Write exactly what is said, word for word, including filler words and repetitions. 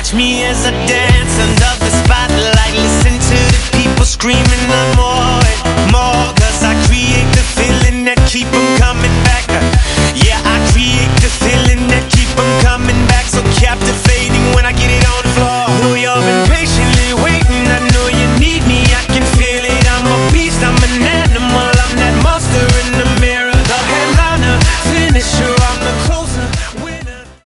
Watch me as I dance under the spotlight. Listen to the people screaming out more and more, 'cause I create the feeling that keep 'em coming.